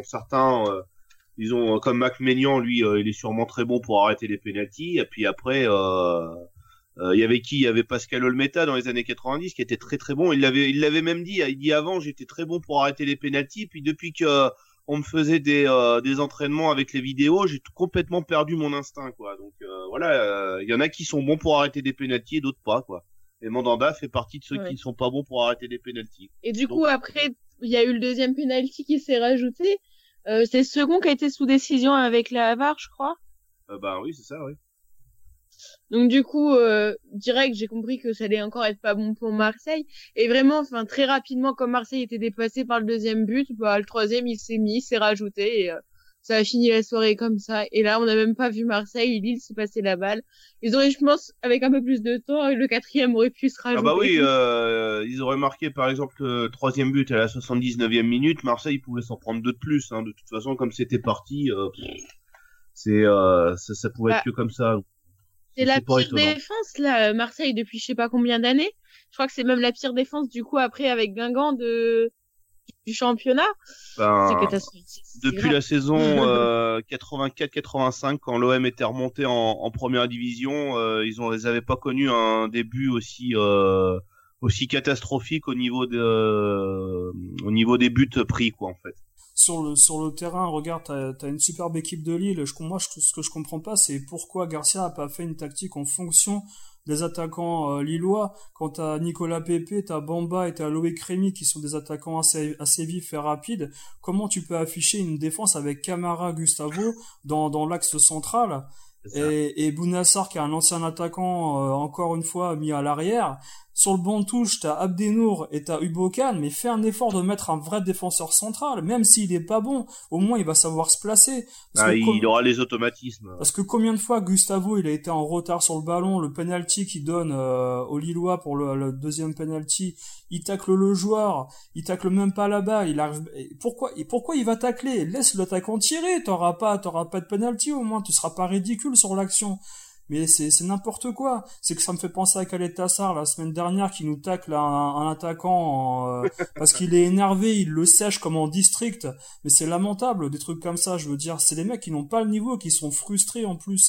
comme Mac Maignan, lui, il est sûrement très bon pour arrêter les pénaltys. Et puis après, il y avait qui? Il y avait Pascal Olmeta dans les années 90 qui était très très bon. Il l'avait même dit. Il dit avant, j'étais très bon pour arrêter les pénaltys. Puis depuis que on me faisait des entraînements avec les vidéos, j'ai complètement perdu mon instinct, quoi. Donc voilà, il y en a qui sont bons pour arrêter des pénaltys et d'autres pas, quoi. Et Mandanda fait partie de ceux qui ne sont pas bons pour arrêter des pénaltys. Et du coup, après, il y a eu le deuxième pénalty qui s'est rajouté. C'est le second qui a été sous décision avec la VAR, je crois. Bah oui, c'est ça, oui. Donc du coup, direct, j'ai compris que ça allait encore être pas bon pour Marseille. Et vraiment, enfin très rapidement, comme Marseille était dépassé par le deuxième but, bah le troisième il s'est rajouté et ça a fini la soirée comme ça. Et là, on n'a même pas vu Marseille, Lille s'est passé la balle. Ils auraient, je pense, avec un peu plus de temps, le quatrième aurait pu se rajouter. Ah bah oui, ils auraient marqué par exemple le troisième but à la 79e minute. Marseille pouvait s'en prendre 2 de plus. Hein. De toute façon, comme c'était parti, ça pouvait être que comme ça. C'est la pire défense là, Marseille depuis je sais pas combien d'années. Je crois que c'est même la pire défense du coup après avec Guingamp du championnat. C'est catastrophique. Depuis la saison 84-85, quand l'OM était remonté en première division, ils avaient pas connu un début aussi catastrophique au niveau des buts pris quoi en fait. Sur le terrain, regarde, t'as une superbe équipe de Lille. Ce que je comprends pas, c'est pourquoi Garcia a pas fait une tactique en fonction des attaquants lillois. Quand t'as Nicolas Pepe, t'as Bamba et t'as Loïc Rémy qui sont des attaquants assez vifs et rapides. Comment tu peux afficher une défense avec Camara, Gustavo dans l'axe central et Bounassar qui est un ancien attaquant encore une fois mis à l'arrière? Sur le banc de touche, t'as Abdenour et t'as Ubokan, mais fais un effort de mettre un vrai défenseur central, même s'il est pas bon, au moins il va savoir se placer. Il aura les automatismes. Parce que combien de fois Gustavo, il a été en retard sur le ballon, le penalty qu'il donne aux Lillois pour le deuxième penalty, il tacle le joueur, il tacle même pas là-bas, il arrive. Pourquoi il va tacler? Laisse l'attaquant tirer, t'auras pas de penalty au moins, tu seras pas ridicule sur l'action. Mais c'est n'importe quoi. C'est que ça me fait penser à Khaled Tassar la semaine dernière qui nous tacle un attaquant parce qu'il est énervé, il le sèche comme en district. Mais c'est lamentable, des trucs comme ça. Je veux dire, c'est des mecs qui n'ont pas le niveau, qui sont frustrés en plus.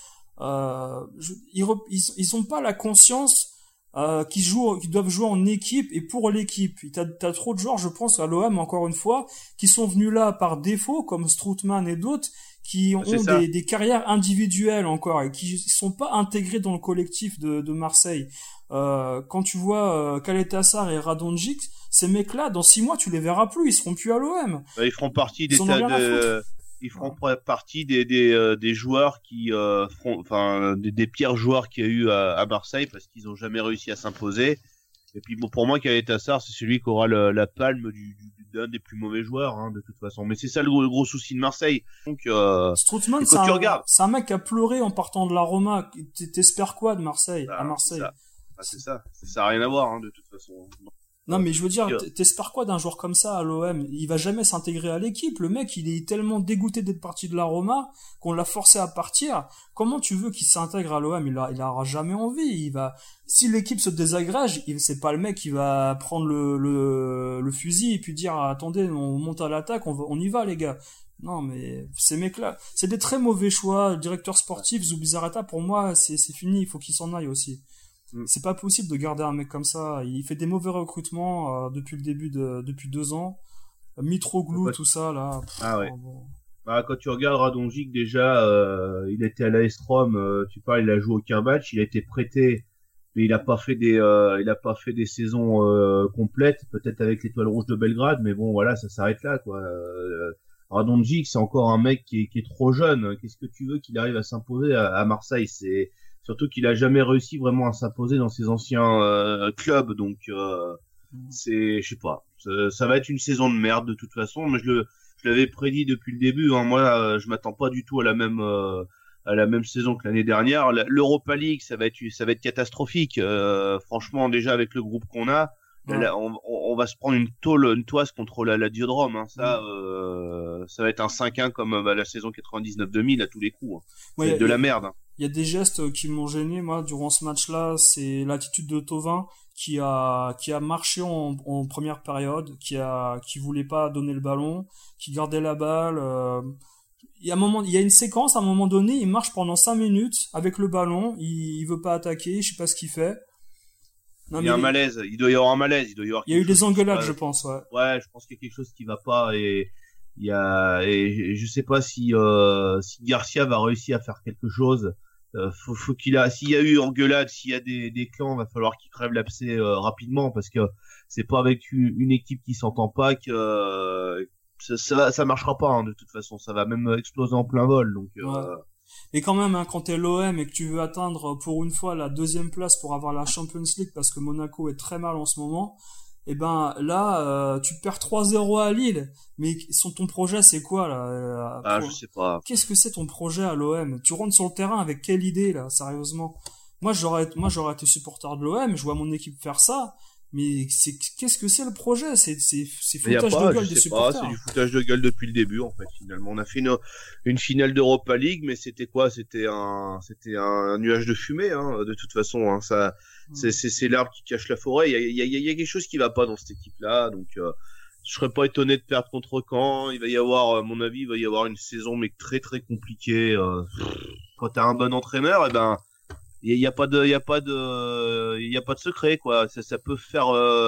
Ils ont pas la conscience qui doivent jouer en équipe et pour l'équipe. T'as trop de joueurs, je pense, à l'OM encore une fois, qui sont venus là par défaut, comme Strootman et d'autres, qui ont des carrières individuelles encore et qui sont pas intégrés dans le collectif de Marseille. Quand tu vois Khaled Tassar et Radonjic, ces mecs-là, dans 6 mois, tu les verras plus, ils seront plus à l'OM. Ils feront partie des joueurs qui des pires joueurs qu'il y a eu à Marseille parce qu'ils ont jamais réussi à s'imposer. Et puis bon, pour moi, Khaled Tassar, c'est celui qui aura la palme d'un des plus mauvais joueurs, hein, de toute façon. Mais c'est ça le gros souci de Marseille. Donc, Strootman, c'est un mec qui a pleuré en partant de la Roma. T'espères quoi de Marseille, à Marseille? C'est ça. Ça a rien à voir, hein, de toute façon. Non, mais je veux dire, t'espères quoi d'un joueur comme ça à l'OM? Il va jamais s'intégrer à l'équipe. Le mec, il est tellement dégoûté d'être parti de la Roma qu'on l'a forcé à partir. Comment tu veux qu'il s'intègre à l'OM? Il aura jamais envie. Si l'équipe se désagrège, c'est pas le mec qui va prendre le fusil et puis dire, attendez, on monte à l'attaque, on y va, les gars. Non, mais ces mecs-là, c'est des très mauvais choix. Le directeur sportif, Zubizarreta, pour moi, c'est fini. Il faut qu'il s'en aille aussi. C'est pas possible de garder un mec comme ça. Il fait des mauvais recrutements depuis le début depuis 2 ans. Mitroglou, tout ça là. Bon. Quand tu regardes Radonjic déjà, il était à l'AS Rome. Tu parles, il a joué aucun match. Il a été prêté, mais il a pas fait des saisons complètes. Peut-être avec l'Étoile Rouge de Belgrade, mais bon voilà, ça s'arrête là quoi. Radonjic, c'est encore un mec qui est trop jeune. Qu'est-ce que tu veux qu'il arrive à s'imposer à Marseille? C'est surtout qu'il a jamais réussi vraiment à s'imposer dans ses anciens clubs, donc je sais pas. Ça va être une saison de merde de toute façon, mais je l'avais prédit depuis le début. Hein. Moi, je m'attends pas du tout à la même saison que l'année dernière. L'Europa League, ça va être catastrophique. Franchement, déjà avec le groupe qu'on a, là, on va se prendre une toise contre la Diodrome. Hein. Ça va être un 5-1 comme la saison 99-2000 à tous les coups. Hein. C'est de la merde. Hein. Il y a des gestes qui m'ont gêné, moi, durant ce match-là. C'est l'attitude de Thauvin qui a marché en première période, qui voulait pas donner le ballon, qui gardait la balle. Il y a une séquence, à un moment donné, il marche pendant 5 minutes avec le ballon, il veut pas attaquer, je sais pas ce qu'il fait. Non, il y a un malaise, il doit y avoir un malaise, il y a eu des engueulades, je pense, ouais. Ouais, je pense qu'il y a quelque chose qui va pas et je sais pas si Garcia va réussir à faire quelque chose. S'il y a eu engueulade, s'il y a des clans, va falloir qu'il crève l'abcès rapidement parce que c'est pas avec une équipe qui s'entend pas que ça marchera pas, hein, de toute façon, ça va même exploser en plein vol, donc Et quand même, hein, quand t'es l'OM et que tu veux atteindre pour une fois la 2e place pour avoir la Champions League parce que Monaco est très mal en ce moment, et ben là, tu perds 3-0 à Lille. Mais ton projet, c'est quoi là je sais pas. Qu'est-ce que c'est ton projet à l'OM? Tu rentres sur le terrain avec quelle idée là, sérieusement? Moi, j'aurais été supporter de l'OM, je vois mon équipe faire ça. Mais qu'est-ce que c'est le projet? C'est foutage de gueule des supporters. C'est du foutage de gueule depuis le début, en fait, finalement. On a fait une finale d'Europa League, mais c'était quoi? C'était un nuage de fumée, hein, de toute façon, hein. Ça, c'est l'arbre qui cache la forêt. Il y a quelque chose qui va pas dans cette équipe-là, donc, je serais pas étonné de perdre contre Caen. Il va y avoir, à mon avis, une saison, mais très, très compliquée. Quand t'as un bon entraîneur, eh ben, il y a pas de secret, quoi. Ça peut faire,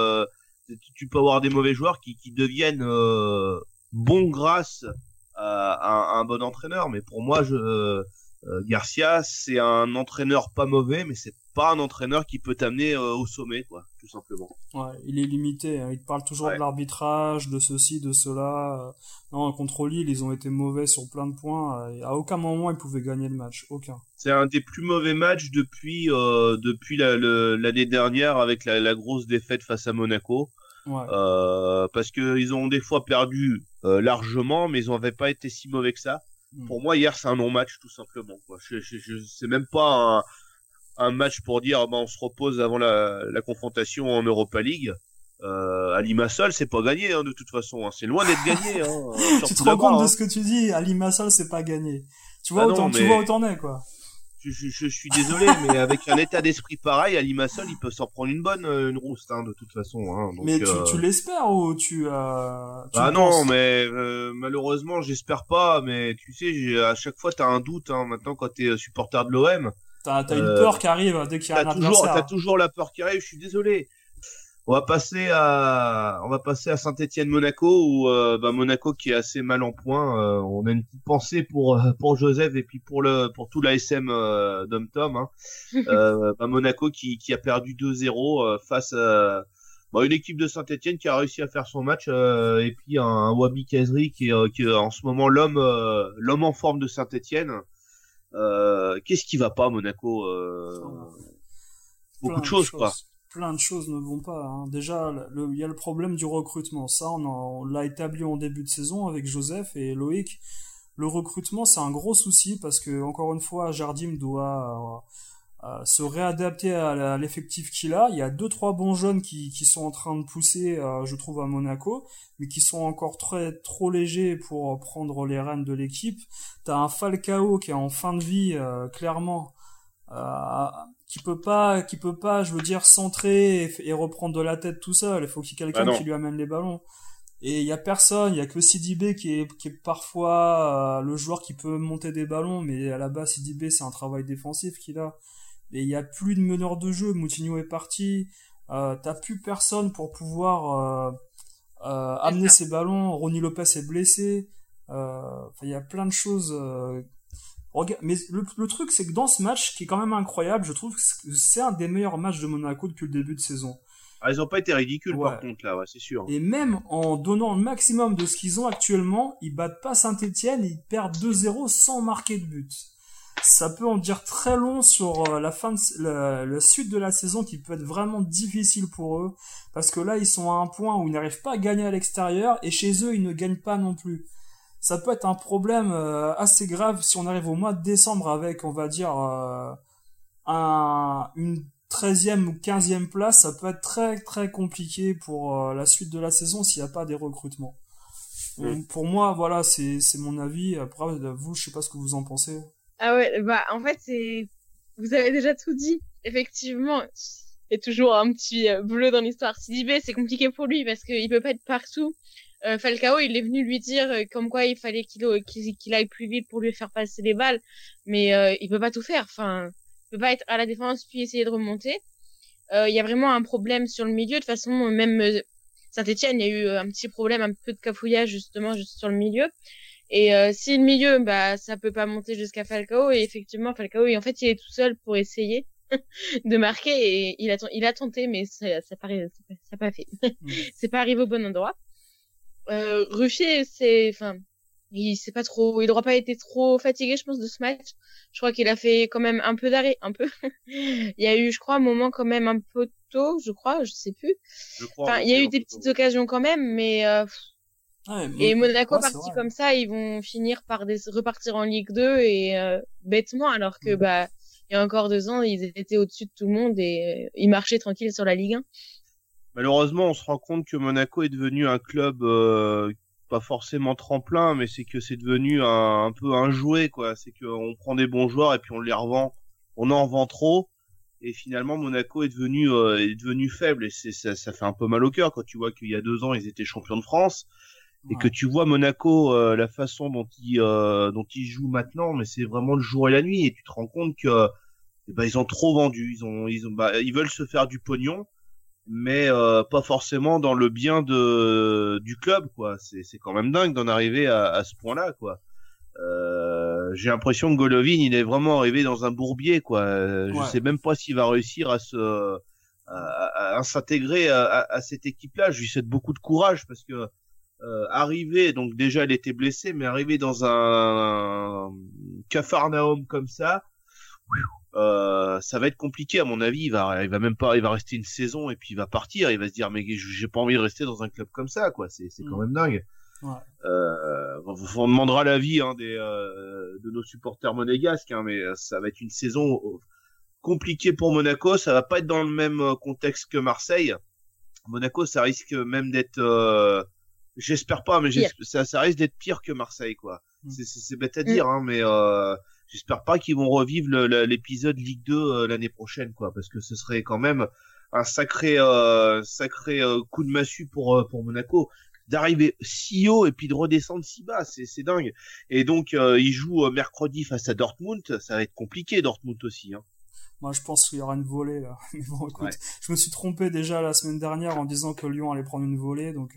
tu peux avoir des mauvais joueurs qui deviennent bons grâce à un bon entraîneur, mais pour moi, Garcia, c'est un entraîneur pas mauvais, mais c'est pas un entraîneur qui peut t'amener au sommet, quoi, tout simplement. Ouais, il est limité, hein. Il te parle toujours de l'arbitrage, de ceci, de cela. Non, contre Lille, ils ont été mauvais sur plein de points. À aucun moment, ils pouvaient gagner le match. Aucun. C'est un des plus mauvais matchs depuis l'année dernière avec la grosse défaite face à Monaco. Ouais. Parce que ils ont des fois perdu largement, mais ils n'avaient pas été si mauvais que ça. Pour moi, hier, c'est un non-match, tout simplement, quoi. C'est même pas un match pour dire, on se repose avant la confrontation en Europa League. À Limassol, c'est pas gagné, hein, de toute façon, hein. C'est loin d'être gagné, hein. Tu te rends compte de ce que tu dis? À Limassol, c'est pas gagné. Tu vois où t'en es, quoi. Je suis désolé, mais avec un état d'esprit pareil, à Limassol, il peut s'en prendre une rouste, hein, de toute façon, hein. Donc, mais tu l'espères ou non, mais malheureusement, j'espère pas. Mais tu sais, à chaque fois, t'as un doute, hein. Maintenant, quand t'es supporter de l'OM, t'as une peur qui arrive dès qu'il y a un adversaire. T'as toujours la peur qui arrive. Je suis désolé. On va passer à Saint-Étienne-Monaco où Monaco qui est assez mal en point. On a une petite pensée pour Joseph et puis pour tout l'ASM d'Om-Tom, hein. Monaco qui a perdu 2-0 face à une équipe de Saint-Étienne qui a réussi à faire son match, et puis un Wabi Kazri qui est en ce moment l'homme en forme de Saint-Étienne. Qu'est-ce qui va pas, Monaco? Beaucoup de choses, quoi. Plein de choses ne vont pas, hein. Déjà, il y a le problème du recrutement. Ça, on l'a établi en début de saison avec Joseph et Loïc. Le recrutement, c'est un gros souci parce que, encore une fois, Jardim doit se réadapter à l'effectif qu'il a. Il y a 2-3 bons jeunes qui sont en train de pousser, je trouve, à Monaco, mais qui sont encore trop légers pour prendre les rênes de l'équipe. T'as un Falcao qui est en fin de vie, clairement, qui peut pas, je veux dire, centrer et reprendre de la tête tout seul. Il faut qu'il y ait quelqu'un qui lui amène les ballons. Et il y a personne, il y a que Sidibé qui est parfois le joueur qui peut monter des ballons, mais à la base Sidibé c'est un travail défensif qu'il a. Et il y a plus de meneur de jeu, Moutinho est parti, t'as plus personne pour pouvoir amener ses ballons, Ronny Lopez est blessé, il y a plein de choses. Mais le truc, c'est que dans ce match, qui est quand même incroyable, je trouve que c'est un des meilleurs matchs de Monaco depuis le début de saison. Ils ont pas été ridicules, par contre, là, c'est sûr. Et même en donnant le maximum de ce qu'ils ont actuellement, ils battent pas Saint-Étienne, ils perdent 2-0 sans marquer de but. Ça peut en dire très long sur la suite de la saison qui peut être vraiment difficile pour eux, parce que là, ils sont à un point où ils n'arrivent pas à gagner à l'extérieur, et chez eux, ils ne gagnent pas non plus. Ça peut être un problème assez grave si on arrive au mois de décembre avec, on va dire, une 13e ou 15e place. Ça peut être très très compliqué pour la suite de la saison s'il n'y a pas des recrutements. Pour moi, voilà, c'est mon avis. Après, vous, je sais pas ce que vous en pensez. Ah ouais, en fait, vous avez déjà tout dit. Effectivement, il y a toujours un petit bleu dans l'histoire. Sidibé, c'est compliqué pour lui parce qu'il peut pas être partout. Falcao, il est venu lui dire comme quoi il fallait qu'il aille plus vite pour lui faire passer les balles, mais il peut pas tout faire. Enfin, il peut pas être à la défense puis essayer de remonter. Il y a vraiment un problème sur le milieu. De toute façon, même Saint-Étienne, il y a eu un petit problème, un peu de cafouillage justement juste sur le milieu. Et si le milieu, ça peut pas monter jusqu'à Falcao. Et effectivement, Falcao, en fait, il est tout seul pour essayer de marquer et il a tenté, mais ça pas fait. C'est pas arrivé au bon endroit. Ruffier, il doit pas été trop fatigué, je pense, de ce match. Je crois qu'il a fait quand même un peu d'arrêt, un peu. Il y a eu, je crois, un moment quand même un peu tôt, je crois, je sais plus. Enfin, il y a eu des petites occasions quand même, mais et Monaco parti comme ça, ils vont finir par repartir en Ligue 2 et bêtement, alors que il y a encore 2 ans, ils étaient au-dessus de tout le monde et ils marchaient tranquilles sur la Ligue 1. Malheureusement, on se rend compte que Monaco est devenu un club pas forcément tremplin, mais c'est que c'est devenu un peu un jouet, quoi. C'est qu'on prend des bons joueurs et puis on les revend, on en vend trop, et finalement Monaco est devenu faible, et ça fait un peu mal au cœur quand tu vois qu'il y a 2 ans ils étaient champions de France, et que tu vois Monaco la façon dont ils jouent maintenant, mais c'est vraiment le jour et la nuit, et tu te rends compte que ils ont trop vendu, ils veulent se faire du pognon, mais pas forcément dans le bien du club, quoi. C'est quand même dingue d'en arriver à ce point-là, quoi. J'ai l'impression que Golovin, il est vraiment arrivé dans un bourbier, quoi. Je sais même pas s'il va réussir à s'intégrer à cette équipe-là. Je lui souhaite beaucoup de courage, parce que arriver, donc déjà elle était blessée, mais arriver dans un Capharnaüm comme ça va être compliqué, à mon avis. Il va rester une saison et puis il va partir. Il va se dire, mais j'ai pas envie de rester dans un club comme ça, quoi. C'est quand même dingue. On demandera l'avis de nos supporters monégasques, mais ça va être une saison compliquée pour Monaco. Ça va pas être dans le même contexte que Marseille. Monaco, ça risque même d'être, j'espère pas, mais ça risque d'être pire que Marseille, quoi. C'est bête à dire, mais j'espère pas qu'ils vont revivre l'épisode Ligue 2 l'année prochaine, quoi, parce que ce serait quand même un sacré coup de massue pour Monaco, d'arriver si haut et puis de redescendre si bas, c'est dingue. Et donc ils jouent mercredi face à Dortmund, ça va être compliqué, Dortmund aussi, hein. Moi, je pense qu'il y aura une volée, là. Mais bon, écoute, je me suis trompé déjà la semaine dernière en disant que Lyon allait prendre une volée, donc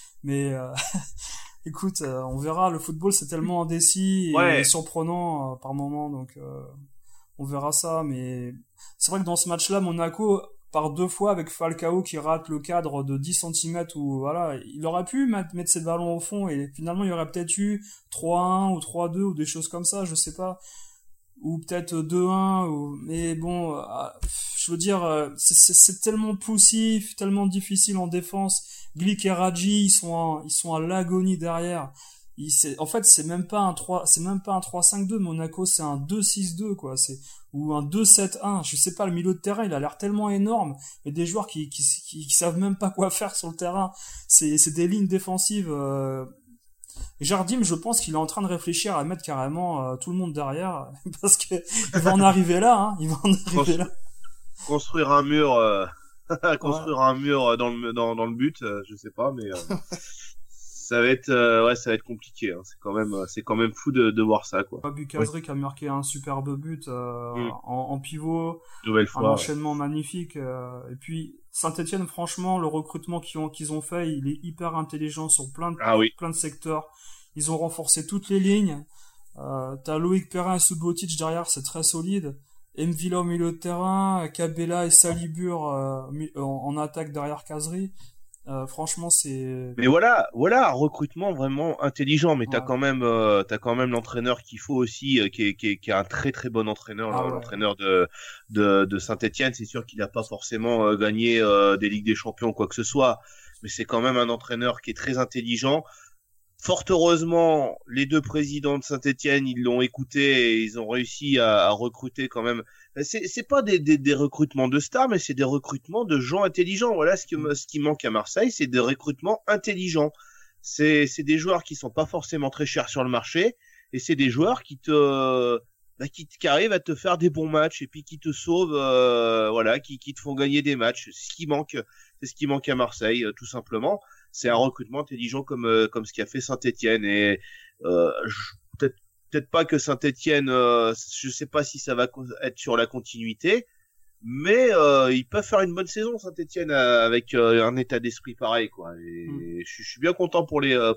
écoute, on verra. Le football, c'est tellement indécis et surprenant par moment, donc on verra ça. Mais c'est vrai que dans ce match-là, Monaco, par 2 fois avec Falcao qui rate le cadre de 10 cm, où voilà, il aurait pu mettre ses ballons au fond, et finalement il y aurait peut-être eu 3-1 ou 3-2 ou des choses comme ça, je sais pas, ou peut-être 2-1, mais bon, je veux dire, c'est tellement poussif, tellement difficile en défense. Glick et Radji, ils sont à l'agonie derrière. En fait, c'est même pas un 3-5-2, Monaco, c'est un 2-6-2, quoi. Ou un 2-7-1. Je sais pas, le milieu de terrain, il a l'air tellement énorme. Et des joueurs qui savent même pas quoi faire sur le terrain. C'est des lignes défensives, Jardim, je pense qu'il est en train de réfléchir à mettre carrément tout le monde derrière, parce que il va en arriver là, Construire un mur, un mur dans le but, je sais pas, mais ça va être compliqué, hein. C'est quand même fou de voir ça, quoi. Bukazri qui a marqué un superbe but en pivot, nouvelle fois, un enchaînement magnifique, et puis Saint-Etienne, franchement, le recrutement qu'ils ont fait, il est hyper intelligent sur plein de secteurs. Ils ont renforcé toutes les lignes. T'as Loïc Perrin et Subotic derrière, c'est très solide. Mvila au milieu de terrain, Cabella et Salibur en attaque derrière Kazri. Franchement, c'est. Mais voilà, un recrutement vraiment intelligent. Mais t'as quand même l'entraîneur qu'il faut aussi, qui est un très très bon entraîneur, l'entraîneur de Saint-Etienne. C'est sûr qu'il n'a pas forcément gagné des Ligues des Champions ou quoi que ce soit, mais c'est quand même un entraîneur qui est très intelligent. Fort heureusement, les 2 présidents de Saint-Etienne, ils l'ont écouté et ils ont réussi à recruter quand même. C'est pas des recrutements de stars, mais c'est des recrutements de gens intelligents. Voilà ce qui manque à Marseille, c'est des recrutements intelligents. C'est des joueurs qui sont pas forcément très chers sur le marché, et c'est des joueurs qui arrivent à te faire des bons matchs et puis qui te sauvent, qui te font gagner des matchs. C'est ce qui manque à Marseille, tout simplement. C'est un recrutement intelligent comme ce qu'a fait Saint-Etienne, et peut-être pas que Saint-Etienne, je sais pas si ça va être sur la continuité, mais ils peuvent faire une bonne saison, Saint-Etienne, avec un état d'esprit pareil, quoi. Et je suis bien content pour les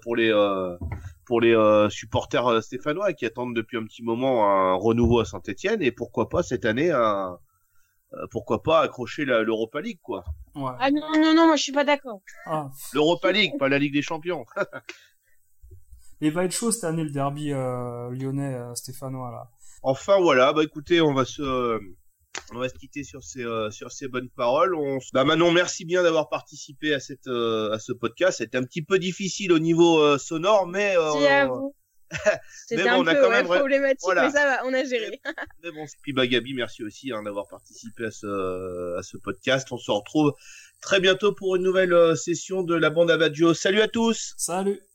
supporters stéphanois qui attendent depuis un petit moment un renouveau à Saint-Etienne, et pourquoi pas cette année pourquoi pas accrocher l'Europa League, quoi. Ouais. Ah non, moi je suis pas d'accord. L'Europa League, pas la Ligue des Champions. Et va être chaud cette année le derby lyonnais stéphanois là. Enfin voilà, bah écoutez, on va se quitter sur ces bonnes paroles. Manon, merci bien d'avoir participé à ce podcast. C'était un petit peu difficile au niveau sonore, mais à vous. C'était mais bon, un peu quand même problématique, voilà. mais ça va, on a géré. Mais bon, puis Gabi, merci aussi d'avoir participé à ce podcast. On se retrouve très bientôt pour une nouvelle session de la bande à Baggio. Salut à tous. Salut.